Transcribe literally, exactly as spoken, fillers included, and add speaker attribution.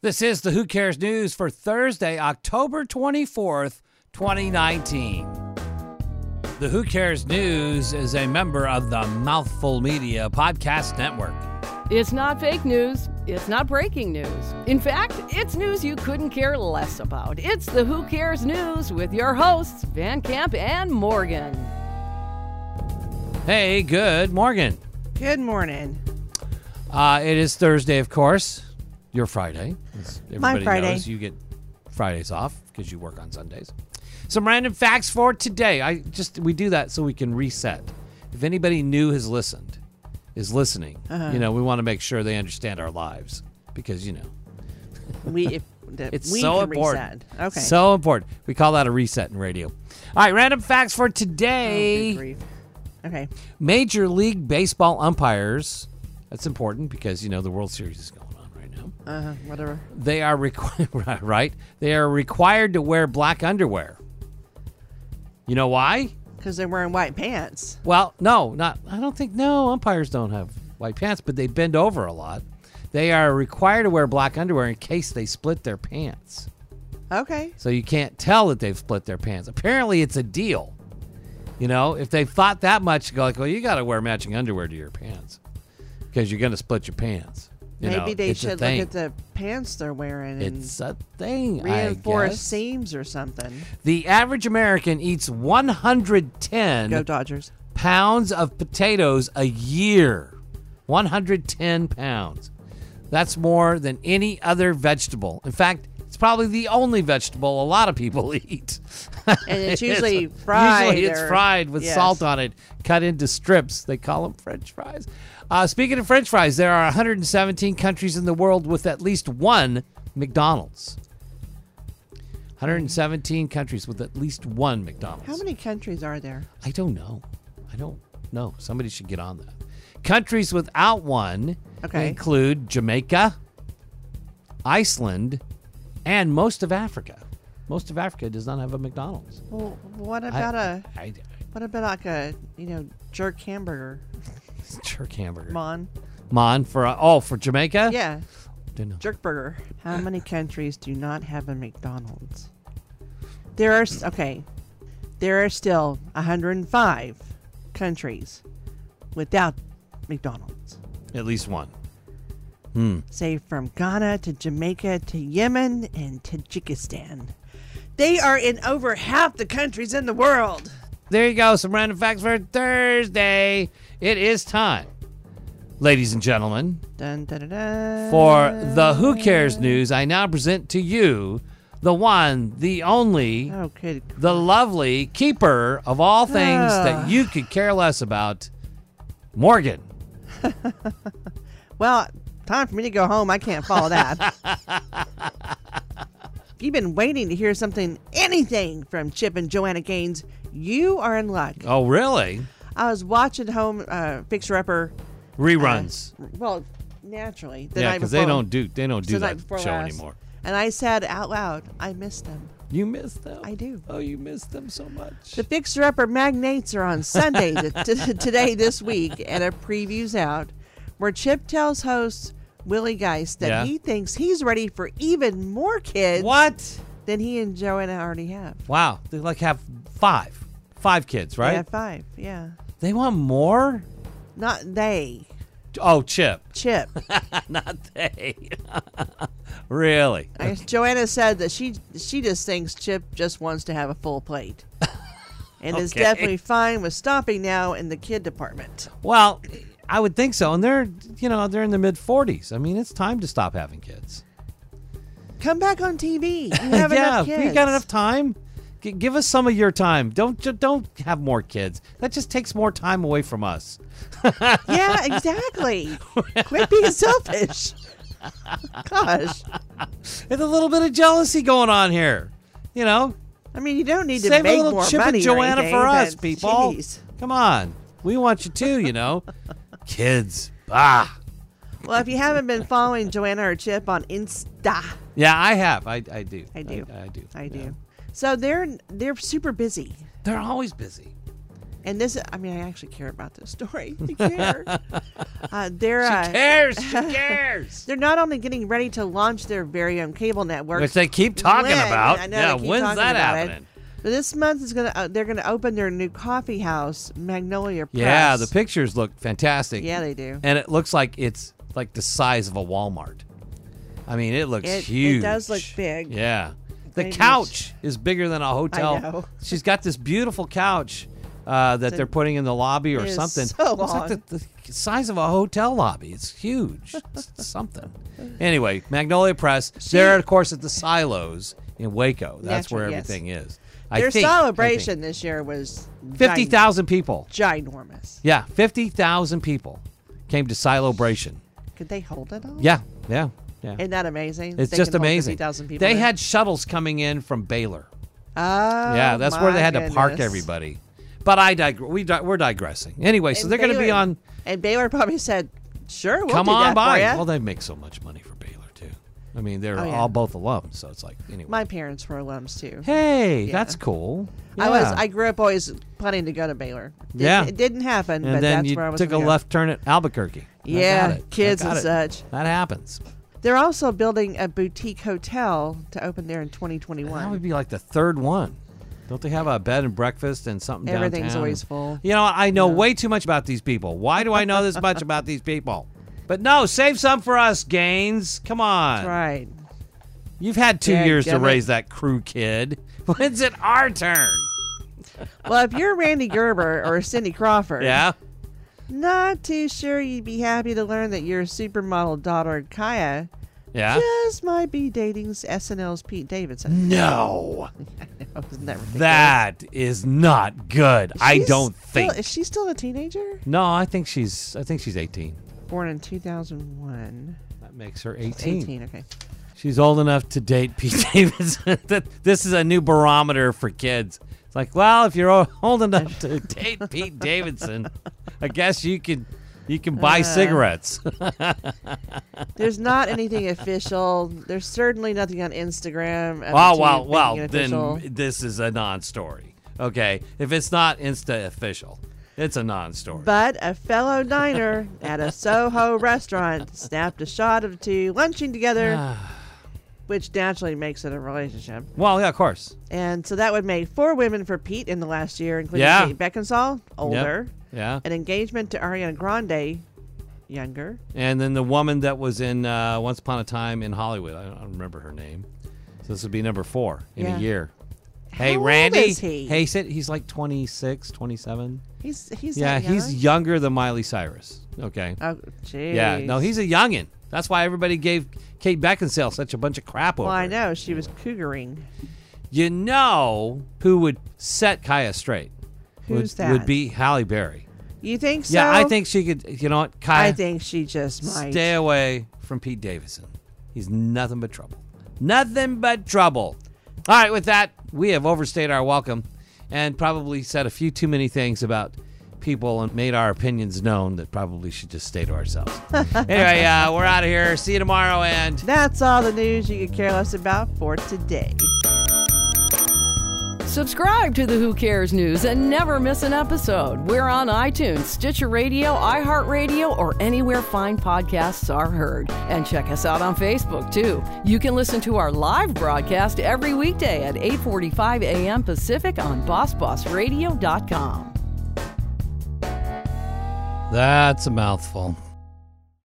Speaker 1: This is the Who Cares News for Thursday, October twenty-fourth, twenty nineteen. The Who Cares News is a member of the Mouthful Media Podcast Network.
Speaker 2: It's not fake news. It's not breaking news. In fact, it's news you couldn't care less about. It's the Who Cares News with your hosts, Van Camp and Morgan.
Speaker 1: Hey, good morning.
Speaker 3: Good morning.
Speaker 1: Uh, it is Thursday, of course. Your Friday. As everybody
Speaker 3: My Friday.
Speaker 1: knows you get Fridays off because you work on Sundays. Some random facts for today. I just we do that so we can reset. If anybody new has listened, is listening,
Speaker 3: Uh-huh.
Speaker 1: you know, we want to make sure they understand our lives because you know
Speaker 3: We if, the,
Speaker 1: it's
Speaker 3: we
Speaker 1: so
Speaker 3: can
Speaker 1: important.
Speaker 3: reset. Okay.
Speaker 1: So important. We call that a reset in radio. All right, random facts for
Speaker 3: Oh,
Speaker 1: today.
Speaker 3: good grief. Okay.
Speaker 1: Major League Baseball umpires. That's important because you know the World Series is going on right now.
Speaker 3: Uh, whatever.
Speaker 1: They are required, right? They are required to wear black underwear. You know why?
Speaker 3: Because they're wearing white pants.
Speaker 1: Well, no, not. I don't think. No, umpires don't have white pants, but they bend over a lot. They are required to wear black underwear in case they split their pants.
Speaker 3: Okay.
Speaker 1: So you can't tell that they've split their pants. Apparently, it's a deal. You know, if they've thought that much, go like, well, you got to wear matching underwear to your pants because you're going to split your pants. You
Speaker 3: Maybe
Speaker 1: know,
Speaker 3: they
Speaker 1: it's a
Speaker 3: should look
Speaker 1: thing.
Speaker 3: at the pants they're wearing and
Speaker 1: It's a thing. I
Speaker 3: reinforce
Speaker 1: guess.
Speaker 3: seams or something.
Speaker 1: The average American eats one hundred ten
Speaker 3: Go Dodgers.
Speaker 1: pounds of potatoes a year. one hundred ten pounds. That's more than any other vegetable. In fact, it's probably the only vegetable a lot of people eat.
Speaker 3: And it's usually fried.
Speaker 1: Usually it's
Speaker 3: or-
Speaker 1: fried with
Speaker 3: yes.
Speaker 1: salt on it, cut into strips. They call them French fries. Uh, speaking of French fries, there are one hundred seventeen countries in the world with at least one McDonald's. one hundred seventeen countries with at least one McDonald's.
Speaker 3: How many countries are there?
Speaker 1: I don't know. I don't know. Somebody should get on that. Countries without one
Speaker 3: Okay.
Speaker 1: include Jamaica, Iceland, and most of Africa. Most of Africa does not have a McDonald's.
Speaker 3: Well, what about
Speaker 1: I,
Speaker 3: a
Speaker 1: I,
Speaker 3: what about like a you know jerk hamburger?
Speaker 1: jerk hamburger.
Speaker 3: Mon.
Speaker 1: Mon for uh, oh for Jamaica.
Speaker 3: Yeah.
Speaker 1: Don't know.
Speaker 3: Jerk burger. How many countries do not have a McDonald's? There are s- okay. There are still one hundred five countries without McDonald's.
Speaker 1: At least one. Hmm.
Speaker 3: Say from Ghana to Jamaica to Yemen and Tajikistan. They are in over half the countries in the world.
Speaker 1: There you go. Some random facts for Thursday. It is time, ladies and gentlemen,
Speaker 3: Dun, dun, dun, dun.
Speaker 1: for the Who Cares News. I now present to you the one, the only,
Speaker 3: Oh, good.
Speaker 1: the lovely keeper of all things
Speaker 3: Ah.
Speaker 1: that you could care less about, Morgan.
Speaker 3: Well, time for me to go home. I can't follow that. If you've been waiting to hear something, anything from Chip and Joanna Gaines, you are in luck.
Speaker 1: Oh, really?
Speaker 3: I was watching Home uh, Fixer Upper.
Speaker 1: Reruns.
Speaker 3: Uh, well, naturally. The
Speaker 1: yeah,
Speaker 3: night
Speaker 1: because they
Speaker 3: before-
Speaker 1: don't do they don't do
Speaker 3: the night
Speaker 1: that
Speaker 3: before
Speaker 1: show
Speaker 3: last.
Speaker 1: anymore.
Speaker 3: And I said out loud, I miss them.
Speaker 1: You miss them?
Speaker 3: I do.
Speaker 1: Oh, you miss them so much.
Speaker 3: The Fixer Upper Magnates are on Sunday t- t- today this week, and a preview's out where Chip tells host Willie Geist that
Speaker 1: Yeah.
Speaker 3: he thinks he's ready for even more kids
Speaker 1: What?
Speaker 3: than he and Joanna already have.
Speaker 1: Wow, they like have five, five kids,
Speaker 3: They
Speaker 1: right?
Speaker 3: have five, yeah.
Speaker 1: They want more.
Speaker 3: Not they,
Speaker 1: Oh, Chip,
Speaker 3: Chip.
Speaker 1: not they. Really?
Speaker 3: I guess Joanna said that she she just thinks Chip just wants to have a full plate. And is
Speaker 1: Okay.
Speaker 3: definitely fine with stopping now in the kid department.
Speaker 1: Well, I would think so. And they're, you know, they're in their mid forties. I mean, it's time to stop having kids.
Speaker 3: Come back on T V. You have
Speaker 1: yeah,
Speaker 3: enough kids.
Speaker 1: we got enough time. G- give us some of your time. Don't ju- don't have more kids. That just takes more time away from us.
Speaker 3: Yeah, exactly. Quit being selfish. Gosh.
Speaker 1: There's a little bit of jealousy going on here. You know,
Speaker 3: I mean, you don't need to
Speaker 1: save a
Speaker 3: make
Speaker 1: little
Speaker 3: more
Speaker 1: Chip
Speaker 3: money
Speaker 1: and Joanna
Speaker 3: or anything,
Speaker 1: for us,
Speaker 3: but
Speaker 1: people.
Speaker 3: geez.
Speaker 1: Come on, we want you too. You know, kids. Ah,
Speaker 3: Well, if you haven't been following Joanna or Chip on Insta,
Speaker 1: yeah, I have. I I do.
Speaker 3: I do.
Speaker 1: I, I do.
Speaker 3: I do.
Speaker 1: Yeah.
Speaker 3: So they're they're super busy.
Speaker 1: They're always busy.
Speaker 3: And this, I mean, I actually care about this story. I care. uh, they're,
Speaker 1: She
Speaker 3: uh,
Speaker 1: cares. She cares.
Speaker 3: They're not only getting ready to launch their very own cable network,
Speaker 1: Which they keep talking
Speaker 3: when-
Speaker 1: about.
Speaker 3: I know
Speaker 1: Yeah,
Speaker 3: they keep
Speaker 1: when's
Speaker 3: talking
Speaker 1: that
Speaker 3: about
Speaker 1: happening?
Speaker 3: It. But this month is gonna uh, they're gonna open their new coffee house, Magnolia Press.
Speaker 1: Yeah, the pictures look fantastic.
Speaker 3: Yeah, they do.
Speaker 1: And it looks like it's like the size of a Walmart. I mean, it looks
Speaker 3: It- it
Speaker 1: huge.
Speaker 3: does look big.
Speaker 1: Yeah. The
Speaker 3: Maybe
Speaker 1: couch is bigger than a hotel.
Speaker 3: I know.
Speaker 1: She's got this beautiful couch uh, that
Speaker 3: It's a-
Speaker 1: they're putting in the lobby or
Speaker 3: it is
Speaker 1: something.
Speaker 3: so
Speaker 1: Looks like
Speaker 3: long.
Speaker 1: the, the size of a hotel lobby. It's huge. It's something. Anyway, Magnolia Press. They're, of course, at the silos in Waco. That's
Speaker 3: Naturally,
Speaker 1: where
Speaker 3: yes.
Speaker 1: everything is. I
Speaker 3: Their
Speaker 1: think, I
Speaker 3: celebration this year was
Speaker 1: think. fifty thousand people.
Speaker 3: ginormous.
Speaker 1: Yeah, fifty thousand people came to Celebration.
Speaker 3: Could they hold it all?
Speaker 1: Yeah, yeah, yeah.
Speaker 3: Isn't that amazing?
Speaker 1: It's
Speaker 3: They
Speaker 1: just
Speaker 3: can hold
Speaker 1: amazing.
Speaker 3: fifty thousand people.
Speaker 1: They
Speaker 3: there?
Speaker 1: had shuttles coming in from Baylor.
Speaker 3: Oh,
Speaker 1: Yeah, that's where they
Speaker 3: my
Speaker 1: had to park
Speaker 3: goodness.
Speaker 1: everybody. But I dig- we di- we're digressing. Anyway, so
Speaker 3: And
Speaker 1: they're going to be
Speaker 3: Baylor-
Speaker 1: on.
Speaker 3: And Baylor probably said, "Sure, we'll
Speaker 1: Come
Speaker 3: do
Speaker 1: on
Speaker 3: that
Speaker 1: by.
Speaker 3: for ya."
Speaker 1: Well, they make so much money for Baylor too. I mean, they're
Speaker 3: Oh, yeah.
Speaker 1: all both alums, so it's like anyway.
Speaker 3: My parents were alums too.
Speaker 1: hey,
Speaker 3: Yeah.
Speaker 1: that's cool.
Speaker 3: I was.
Speaker 1: Yeah.
Speaker 3: I grew up always planning to go to Baylor. Didn't-
Speaker 1: Yeah.
Speaker 3: it didn't happen,
Speaker 1: and
Speaker 3: but
Speaker 1: then
Speaker 3: that's
Speaker 1: you
Speaker 3: where I was.
Speaker 1: took a
Speaker 3: gonna go.
Speaker 1: left turn at Albuquerque. I
Speaker 3: Yeah,
Speaker 1: got it. I
Speaker 3: kids
Speaker 1: got
Speaker 3: and
Speaker 1: it.
Speaker 3: such.
Speaker 1: That happens.
Speaker 3: They're also building a boutique hotel to open there in twenty
Speaker 1: That
Speaker 3: twenty-one.
Speaker 1: would be like the third one. Don't they have a bed and breakfast and something
Speaker 3: Everything's
Speaker 1: downtown?
Speaker 3: always full.
Speaker 1: You know, I know
Speaker 3: Yeah.
Speaker 1: way too much about these people. Why do I know this much about these people? But no, save some for us, Gaines. Come on.
Speaker 3: That's right.
Speaker 1: You've had two
Speaker 3: Yeah,
Speaker 1: years to
Speaker 3: damn it.
Speaker 1: raise that crew kid. When's it our turn?
Speaker 3: Well, if you're Randy Gerber or Cindy Crawford,
Speaker 1: Yeah?
Speaker 3: not too sure you'd be happy to learn that your supermodel daughter Kaya
Speaker 1: Yeah?
Speaker 3: just might be dating S N L's Pete Davidson.
Speaker 1: No.
Speaker 3: Isn't that ridiculous?
Speaker 1: That is not good. I
Speaker 3: She's
Speaker 1: don't
Speaker 3: still-
Speaker 1: think.
Speaker 3: Is she still a teenager?
Speaker 1: No, I think she's I think she's eighteen.
Speaker 3: Born in two thousand one.
Speaker 1: That makes her eighteen.
Speaker 3: eighteen, okay.
Speaker 1: She's old enough to date Pete Davidson. That- this is a new barometer for kids. It's like, well, if you're o- old enough to date Pete Davidson, I guess you can you can buy
Speaker 3: Uh.
Speaker 1: cigarettes.
Speaker 3: There's not anything official. There's certainly nothing on Instagram. of
Speaker 1: well,
Speaker 3: the
Speaker 1: well,
Speaker 3: two
Speaker 1: well.
Speaker 3: making it
Speaker 1: Then
Speaker 3: official.
Speaker 1: this is a non-story. Okay, if it's not Insta official, it's a non-story.
Speaker 3: But a fellow diner at a Soho restaurant snapped a shot of two lunching together, which naturally makes it a relationship.
Speaker 1: well, yeah, of course.
Speaker 3: And so that would make four women for Pete in the last year, including
Speaker 1: Yeah.
Speaker 3: Kate Beckinsale, older,
Speaker 1: Yeah.
Speaker 3: an engagement to Ariana Grande, younger.
Speaker 1: And then the woman that was in uh, Once Upon a Time in Hollywood. I don't, I don't remember her name. So this would be number four in
Speaker 3: Yeah.
Speaker 1: a year. Hey,
Speaker 3: How old
Speaker 1: Randy.
Speaker 3: is he?
Speaker 1: Hey, sit. He's like twenty-six, twenty-seven.
Speaker 3: He's he's
Speaker 1: Yeah,
Speaker 3: that
Speaker 1: he's
Speaker 3: young?
Speaker 1: younger than Miley Cyrus. Okay.
Speaker 3: Oh, jeez.
Speaker 1: Yeah, no, he's a youngin. That's why everybody gave Kate Beckinsale such a bunch of crap over
Speaker 3: Well, I
Speaker 1: it.
Speaker 3: know she was cougaring.
Speaker 1: You know who would set Kaya straight?
Speaker 3: Who's
Speaker 1: would,
Speaker 3: that?
Speaker 1: Would be Halle Berry.
Speaker 3: You think so?
Speaker 1: Yeah, I think she could. You know what, Kaya?
Speaker 3: I think she just might.
Speaker 1: Stay away from Pete Davidson. He's nothing but trouble. Nothing but trouble. All right, with that, we have overstayed our welcome and probably said a few too many things about people and made our opinions known that probably should just stay to ourselves. Anyway, uh, we're out of here. See you tomorrow, and
Speaker 3: That's all the news you could care less about for today.
Speaker 2: Subscribe to the Who Cares News and never miss an episode. We're on iTunes, Stitcher Radio, iHeartRadio, or anywhere fine podcasts are heard. And check us out on Facebook, too. You can listen to our live broadcast every weekday at eight forty-five a.m. Pacific on boss boss radio dot com.
Speaker 1: that's a mouthful.